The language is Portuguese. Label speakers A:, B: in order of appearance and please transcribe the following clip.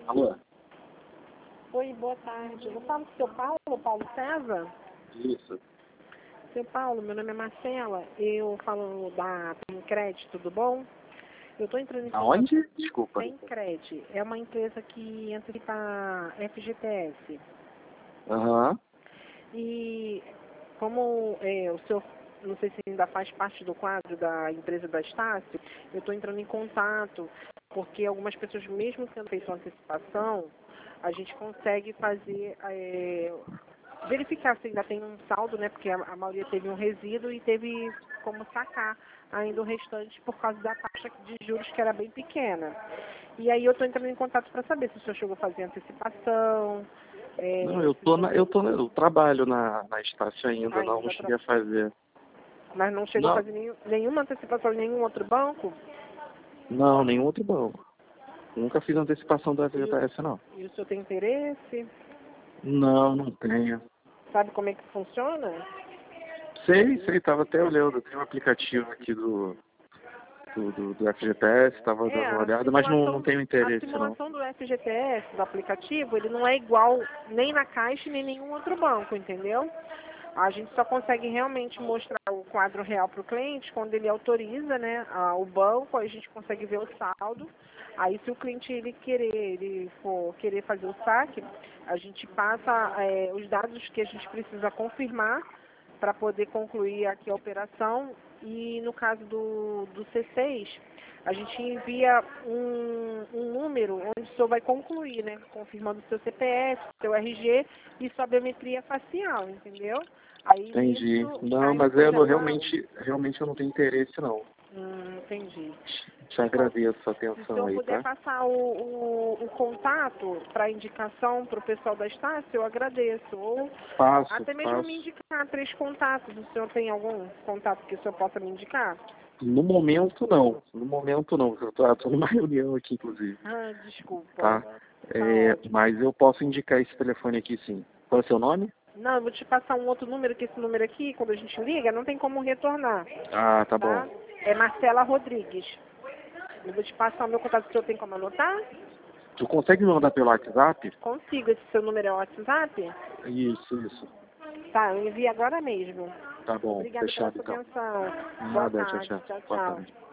A: Alô?
B: Oi, boa tarde. Eu falo com o seu Paulo César?
A: Isso.
B: Seu Paulo, meu nome é Marcela. Eu falo da Pencred, tudo bom? Eu estou entrando em contato.
A: Aonde? Desculpa.
B: Pencred é uma empresa que antecipa FGTS.
A: Aham.
B: E como o senhor, não sei se ainda faz parte do quadro da empresa da Estácio, eu estou entrando em contato porque algumas pessoas, mesmo tendo feito uma antecipação, a gente consegue fazer, verificar se ainda tem um saldo, né? Porque a maioria teve um resíduo e teve como sacar ainda o restante por causa da taxa de juros que era bem pequena. E aí eu estou entrando em contato para saber se o senhor chegou a fazer antecipação.
A: Não, eu trabalho na Estácio ainda, não
B: Ainda
A: cheguei a fazer.
B: Mas não chegou a
A: Não,
B: fazer nenhuma antecipação em nenhum outro banco?
A: não, nenhum outro banco. Nunca fiz antecipação do FGTS, não.
B: E o senhor tem interesse?
A: Não, não tenho.
B: Sabe como é que funciona?
A: Sei, tava até olhando, tem um aplicativo aqui do FGTS, tava dando uma olhada, mas não tenho interesse,
B: A
A: não.
B: simulação do FGTS, do aplicativo, ele não é igual nem na Caixa nem em nenhum outro banco, entendeu? A gente só consegue realmente mostrar o quadro real para o cliente quando ele autoriza, né, o banco, aí a gente consegue ver o saldo. Aí se o cliente ele for querer fazer o saque, a gente passa os dados que a gente precisa confirmar para poder concluir aqui a operação. E no caso do C6, a gente envia um número onde o senhor vai concluir, né, confirmando o seu CPF, seu RG e sua biometria facial, entendeu? Aí
A: Entendi.
B: nisso,
A: Não,
B: aí
A: mas
B: você já
A: realmente eu não tenho interesse, não.
B: entendi.
A: Te agradeço a
B: Se o
A: atenção
B: senhor
A: aí,
B: puder
A: tá?
B: passar o contato para indicação para o pessoal da Estácio, eu agradeço. Ou até mesmo me
A: Passo.
B: indicar 3 contatos. O senhor tem algum contato que o senhor possa me indicar?
A: No momento, não. No momento, não. Eu tô numa reunião aqui, inclusive,
B: Ah, desculpa.
A: tá?
B: Tá ótimo.
A: Mas eu posso indicar esse telefone aqui, sim. Qual é o seu nome?
B: Não, eu vou te passar um outro número, que esse número aqui, quando a gente liga, não tem como retornar,
A: Ah, tá
B: tá?
A: bom.
B: É Marcela Rodrigues. Eu vou te passar o meu contato, se eu tenho como anotar?
A: Tu consegue me mandar pelo WhatsApp?
B: Consigo. Esse seu número é o WhatsApp?
A: Isso.
B: Tá, eu envio agora mesmo.
A: Tá bom,
B: Obrigada pela
A: fechado
B: sua
A: então.
B: atenção. Boa
A: Nada, tchau,
B: tarde.
A: tchau.
B: Tchau,
A: Boa
B: tchau.
A: tarde.